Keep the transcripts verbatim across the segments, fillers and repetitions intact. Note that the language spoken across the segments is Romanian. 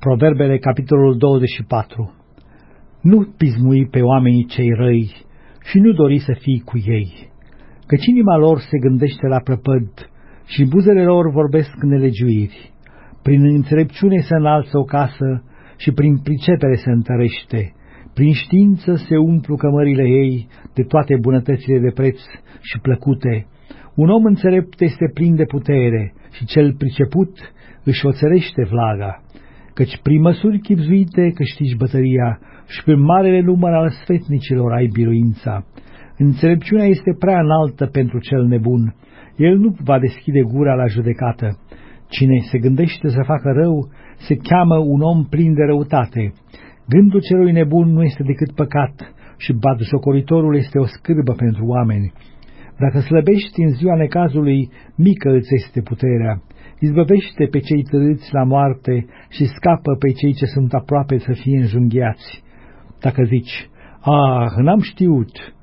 Proverbele, capitolul douăzeci și patru. Nu pismui pe oamenii cei răi și nu dori să fii cu ei, căci inima lor se gândește la prăpăd și buzele lor vorbesc nelegiuiri. Prin înțelepciune se înalță o casă și prin pricepere se întărește. Prin știință se umplu cămările ei de toate bunătățile de preț și plăcute. Un om înțelept este plin de putere și cel priceput își oțărește vlaga, căci prin măsuri chibzuite câștigi bătălia și prin marele număr al sfetnicilor ai biruința. Înțelepciunea este prea înaltă pentru cel nebun, el nu va deschide gura la judecată. Cine se gândește să facă rău se cheamă un om plin de răutate. Gândul celui nebun nu este decât păcat și batjocoritorul este o scârbă pentru oameni. Dacă slăbești în ziua necazului, mică îți este puterea. Izbăvește pe cei târâți la moarte și scapă pe cei ce sunt aproape să fie înjunghiați. Dacă zici, ah, n-am știut,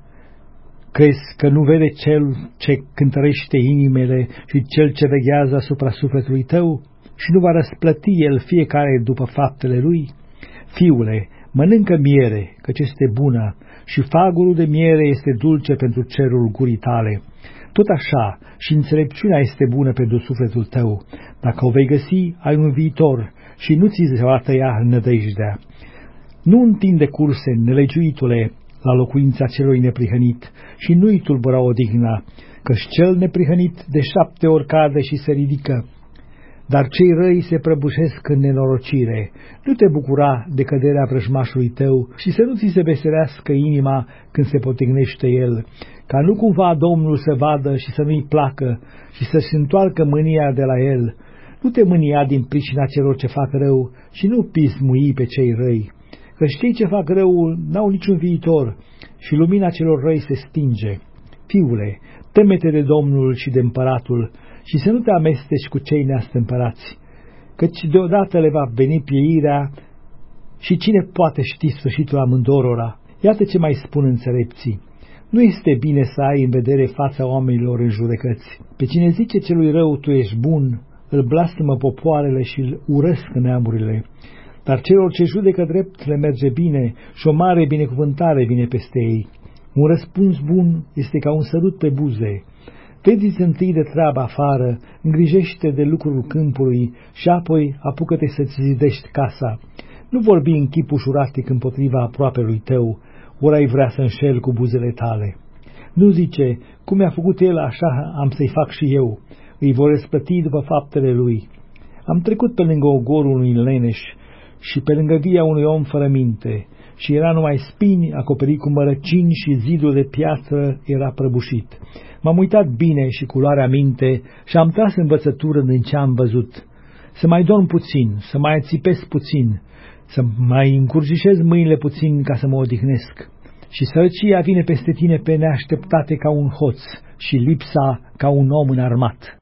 crezi că nu vede cel ce cântărește inimile și cel ce veghează asupra sufletului tău și nu va răsplăti el fiecare după faptele lui? Fiule, mănâncă miere, căci este bună, și fagurul de miere este dulce pentru cerul gurii tale. Tot așa și înțelepciunea este bună pentru sufletul tău. Dacă o vei găsi, ai un viitor și nu ți se va tăia nădejdea. Nu întinde curse, nelegiuitule, la locuința celui neprihănit și nu-i tulbura odihna, căci cel neprihănit de șapte ori cade și se ridică. Dar cei răi se prăbușesc în nenorocire. Nu te bucura de căderea vrăjmașului tău și să nu ți se veselească inima când se potignește el, ca nu cumva Domnul să vadă și să nu-i placă și să-și întoarcă mânia de la el. Nu te mânia din pricina celor ce fac rău și nu pismui pe cei răi, căci cei ce fac rău n-au niciun viitor și lumina celor răi se stinge. Fiule, teme-te de Domnul și de împăratul și să nu te amesteci cu cei neastâmpărați, căci deodată le va veni pieirea și cine poate ști sfârșitul amândorora. Iată ce mai spun înțelepții. Nu este bine să ai în vedere fața oamenilor în judecăți. Pe cine zice celui rău tu ești bun, îl blastămă popoarele și îl urăsc neamurile. Dar celor ce judecă drept le merge bine și o mare binecuvântare vine peste ei. Un răspuns bun este ca un sărut pe buze. Vezi-ți întâi de treabă afară, îngrijește de lucrul câmpului și apoi apucă-te să-ți zidești casa. Nu vorbi în chip ușuratic împotriva aproapelui tău, ori ai vrea să înșeli cu buzele tale. Nu zice, cum mi-a făcut el, așa am să-i fac și eu, îi vor răsplăti după faptele lui. Am trecut pe lângă ogorul unui leneș și pe lângă via unui om fără minte, și era numai spini acoperit cu mărăcini și zidul de piatră era prăbușit. M-am uitat bine și cu luarea minte și am tras învățătură din ce am văzut. Să mai dorm puțin, să mai ațipesc puțin, să mai încurjișez mâinile puțin ca să mă odihnesc. Și sărăcia vine peste tine pe neașteptate ca un hoț și lipsa ca un om înarmat.